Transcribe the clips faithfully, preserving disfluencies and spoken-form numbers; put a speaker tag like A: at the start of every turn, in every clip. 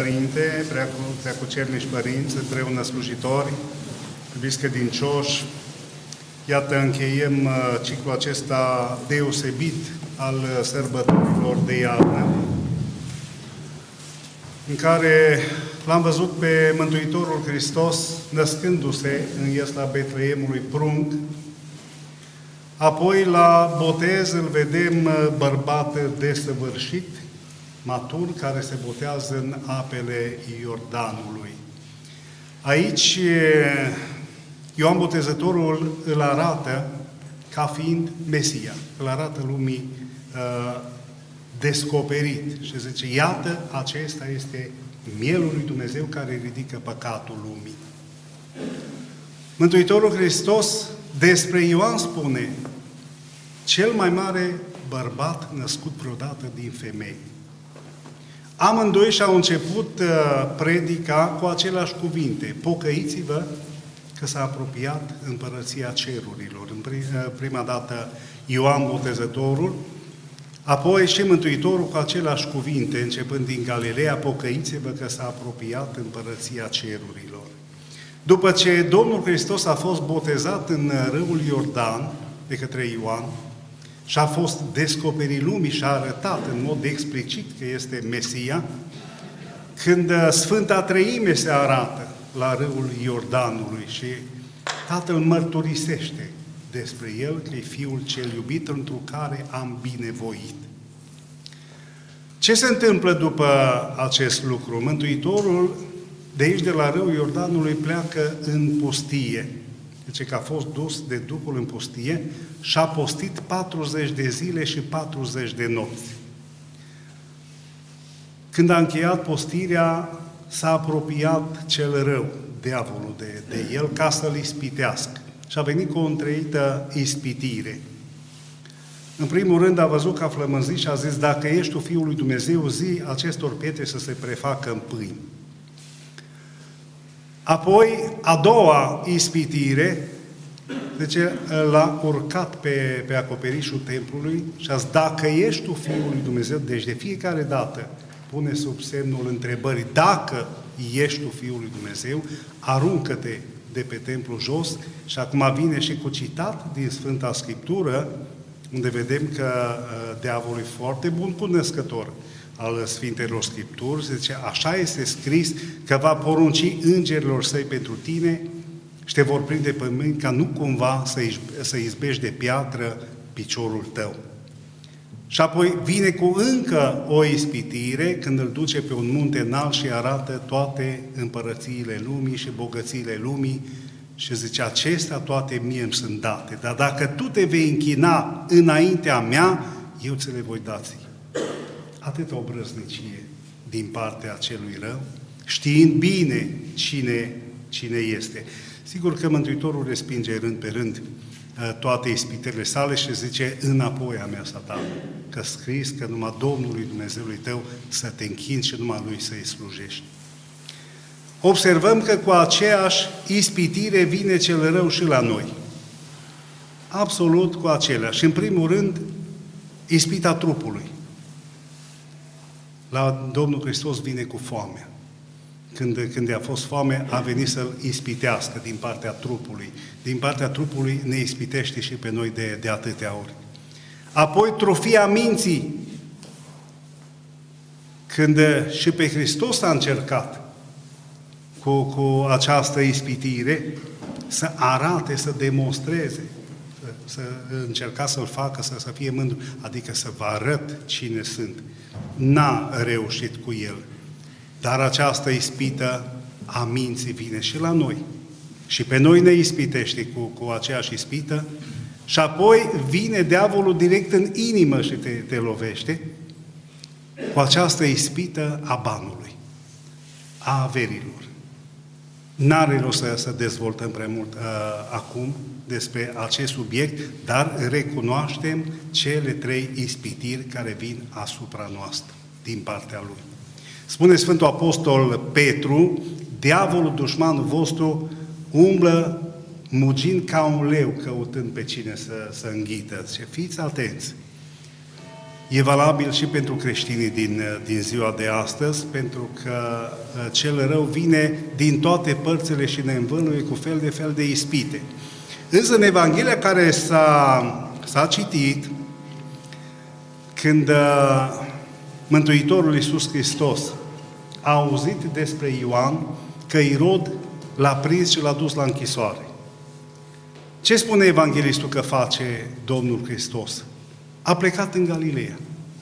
A: Părinte, preacucernici părinți, împreună slujitori, iubiți credincioși, iată, încheiem ciclul acesta deosebit al sărbătorilor de iarnă, în care l-am văzut pe Mântuitorul Hristos născându-se în iesla Betleemului prunc. Apoi, la botez, îl vedem bărbat desăvârșit, matur, care se botează în apele Iordanului. Aici, Ioan Botezătorul îl arată ca fiind Mesia, îl arată lumii uh, descoperit și zice, iată, acesta este mielul lui Dumnezeu care ridică păcatul lumii. Mântuitorul Hristos despre Ioan spune, cel mai mare bărbat născut vreodată din femei. Amândoi și-au început uh, predica cu aceleași cuvinte. Pocăiți-vă că s-a apropiat împărăția cerurilor. În prima dată Ioan Botezătorul, apoi și Mântuitorul cu aceleași cuvinte, începând din Galileea, pocăiți-vă că s-a apropiat împărăția cerurilor. După ce Domnul Hristos a fost botezat în râul Iordan de către Ioan și a fost descoperit lumii și a arătat în mod explicit că este Mesia, când Sfânta Treime se arată la râul Iordanului și Tatăl mărturisește despre El că e Fiul cel iubit, întru care am binevoit. Ce se întâmplă după acest lucru? Mântuitorul de aici, de la râul Iordanului, pleacă în pustie. Deci că a fost dus de Duhul în pustie și a postit patruzeci de zile și patruzeci de nopți. Când a încheiat postirea, s-a apropiat cel rău, diavolul, de, de el, ca să-l ispitească. Și a venit cu o întreită ispitire. În primul rând a văzut că a flămânzit și a zis, dacă ești tu Fiul lui Dumnezeu, zi acestor pietre să se prefacă în pâini. Apoi, a doua ispitire, zice, l-a urcat pe, pe acoperișul templului și a zis, dacă ești tu Fiul lui Dumnezeu, deci de fiecare dată pune sub semnul întrebării, dacă ești tu Fiul lui Dumnezeu, aruncă-te de pe templu jos. Și acum vine și cu citat din Sfânta Scriptură, unde vedem că uh, diavolul e foarte bun cunoscător al Sfintelor Scripturi, zice, așa este scris că va porunci îngerilor săi pentru tine și te vor prinde pe mâini ca nu cumva să, să izbești de piatră piciorul tău. Și apoi vine cu încă o ispitire când îl duce pe un munte înalt și arată toate împărățiile lumii și bogățiile lumii și zice, acestea toate mie îmi sunt date, dar dacă tu te vei închina înaintea mea, eu ți le voi da ție. Atâta obrăznicie din partea celui rău, știind bine cine, cine este. Sigur că Mântuitorul respinge rând pe rând toate ispitele sale și zice, înapoi a mea, Satan, că scris că numai Domnului Dumnezeului tău să te închini și numai Lui să-i slujești. Observăm că cu aceeași ispitire vine cel rău și la noi. Absolut cu aceleași. În primul rând, ispita trupului. La Domnul Hristos vine cu foamea. Când, când a fost foame, a venit să-l ispitească din partea trupului. Din partea trupului ne ispitește și pe noi de, de atâtea ori. Apoi, trofia minții. Când și pe Hristos a încercat cu, cu această ispitire să arate, să demonstreze, să, să încerca să-l facă, să, să fie mândru, adică să vă arăt cine sunt. N-a reușit cu el. Dar această ispită a minții vine și la noi. Și pe noi ne ispitește cu, cu aceeași ispită și apoi vine diavolul direct în inimă și te, te lovește cu această ispită a banului, a averilor. N-are rost să, să dezvoltăm prea mult uh, acum despre acest subiect, dar recunoaștem cele trei ispitiri care vin asupra noastră din partea lui. Spune Sfântul Apostol Petru, diavolul, dușmanul vostru, umblă mugind ca un leu, căutând pe cine să, să înghită. Și fiți atenți! e valabil și pentru creștinii din, din ziua de astăzi, pentru că cel rău vine din toate părțile și ne învăluie cu fel de fel de ispite. Însă în Evanghelia care s-a, s-a citit, când Mântuitorul Iisus Hristos a auzit despre Ioan că Irod l-a prins și l-a dus la închisoare. Ce spune evanghelistul că face Domnul Hristos? A plecat în Galileea.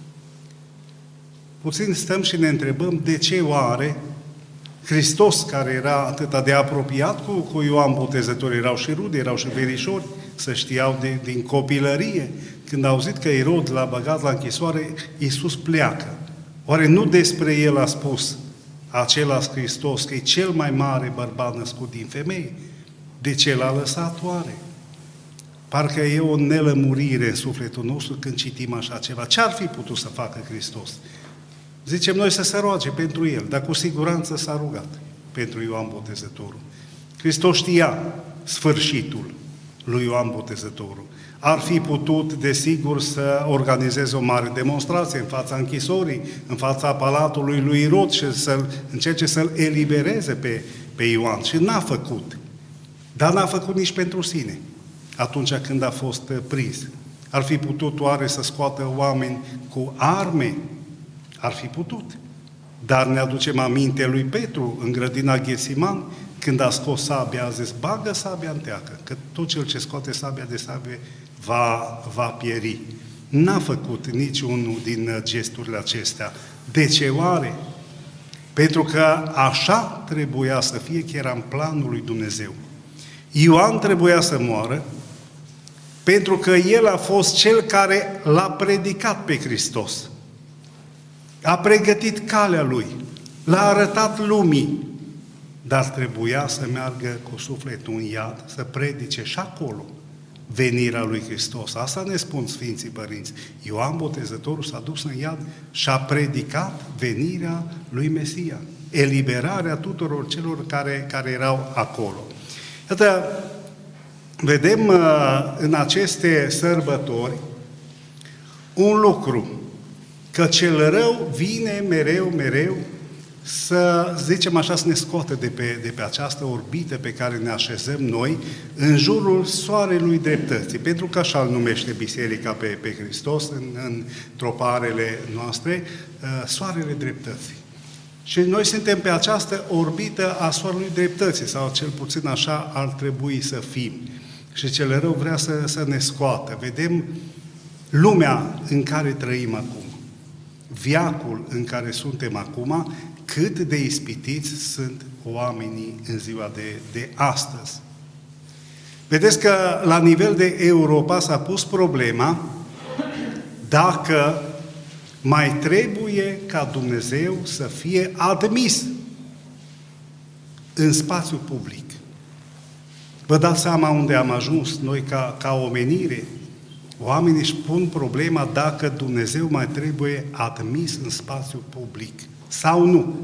A: Puțin stăm și ne întrebăm de ce oare Hristos, care era atât de apropiat cu, cu Ioan Botezător, erau și rude, erau și verișori, să știau de, din copilărie, când a auzit că Irod l-a băgat la închisoare, Iisus pleacă. Oare nu despre el a spus acela Hristos că e cel mai mare bărbat născut din femeie? De ce l-a lăsat oare? Parcă e o nelămurire în sufletul nostru când citim așa ceva. Ce ar fi putut să facă Hristos? Zicem noi să se roage pentru el, dar cu siguranță s-a rugat pentru Ioan Botezătorul. Hristos știa sfârșitul lui Ioan Botezătorul. Ar fi putut, desigur, să organizeze o mare demonstrație în fața închisorii, în fața palatului lui Irod și să încerce să-l elibereze pe, pe Ioan. Și n-a făcut. Dar n-a făcut nici pentru sine, atunci când a fost prins. Ar fi putut oare să scoată oameni cu arme? Ar fi putut. Dar ne aducem aminte lui Petru în grădina Ghețiman, când a scos sabia, a zis, bagă sabia în teacă, că tot cel ce scoate sabia de sabie va, va pieri. N-a făcut niciunul din gesturile acestea. De ce oare? Pentru că așa trebuia să fie, că era în planul lui Dumnezeu. Ioan trebuia să moară, pentru că el a fost cel care l-a predicat pe Hristos. A pregătit calea lui, l-a arătat lumii, dar trebuia să meargă cu sufletul în iad, să predice și acolo venirea lui Hristos. Asta ne spun Sfinții Părinți. Ioan Botezătorul s-a dus în iad și a predicat venirea lui Mesia, eliberarea tuturor celor care, care erau acolo. Iată, vedem în aceste sărbători un lucru, că cel rău vine mereu, mereu să, zicem așa, să ne scoate de pe, de pe această orbită pe care ne așezăm noi în jurul soarelui dreptății, pentru că așa îl numește Biserica pe, pe Hristos în, în troparele noastre, soarele dreptății. Și noi suntem pe această orbită a soarelui dreptății, sau cel puțin așa ar trebui să fim. Și cel rău vrea să, să ne scoată. Vedem lumea în care trăim acum, viacul în care suntem acum, cât de ispitiți sunt oamenii în ziua de, de astăzi. Vedeți că la nivel de Europa s-a pus problema dacă mai trebuie ca Dumnezeu să fie admis în spațiu public. Vă dați seama unde am ajuns noi ca, ca omenire? Oamenii își pun problema dacă Dumnezeu mai trebuie admis în spațiu public sau nu.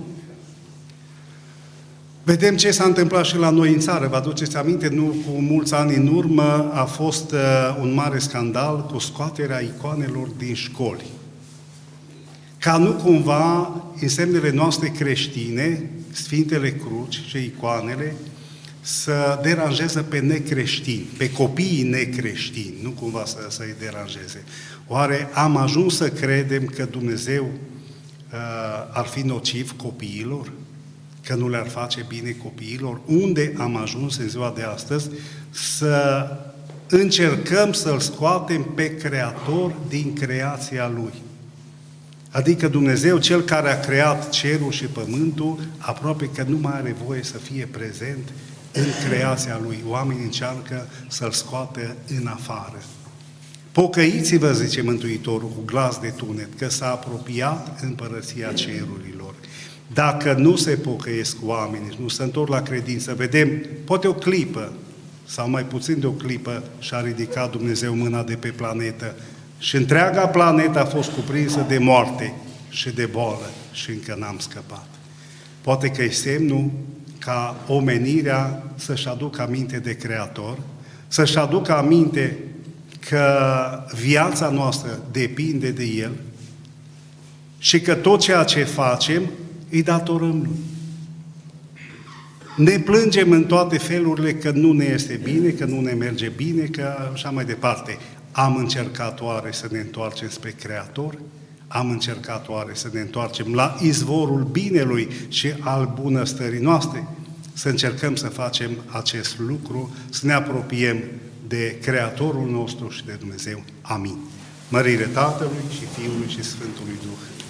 A: Vedem ce s-a întâmplat și la noi în țară. Vă aduceți aminte, nu cu mulți ani în urmă a fost uh, un mare scandal cu scoaterea icoanelor din școli. Ca nu cumva însemnele noastre creștine, Sfintele Cruci și icoanele, să deranjeze pe necreștini, pe copiii necreștini, nu cumva să, să-i deranjeze. Oare am ajuns să credem că Dumnezeu uh, ar fi nociv copiilor? Că nu le-ar face bine copiilor? Unde am ajuns în ziua de astăzi să încercăm să-L scoatem pe Creator din creația Lui? Adică Dumnezeu, Cel care a creat cerul și pământul, aproape că nu mai are voie să fie prezent în creația Lui. Oamenii încearcă să-L scoată în afară. Pocăiți-vă, zice Mântuitorul cu glas de tunet, că s-a apropiat împărăția cerurilor. Dacă nu se pocăiesc oamenii, nu se întorc la credință, vedem, poate o clipă, sau mai puțin de o clipă, și-a ridicat Dumnezeu mâna de pe planetă și întreaga planetă a fost cuprinsă de moarte și de boală și încă n-am scăpat. Poate că e semnul ca omenirea să-și aducă aminte de Creator, să-și aducă aminte că viața noastră depinde de El și că tot ceea ce facem îi datorăm Lui. Ne plângem în toate felurile că nu ne este bine, că nu ne merge bine, că așa mai departe. Am încercat oare să ne întoarcem spre Creator? Am încercat oare să ne întoarcem la izvorul binelui și al bunăstării noastre? Să încercăm să facem acest lucru, să ne apropiem de Creatorul nostru și de Dumnezeu. Amin. Mărire Tatălui și Fiului și Sfântului Duh.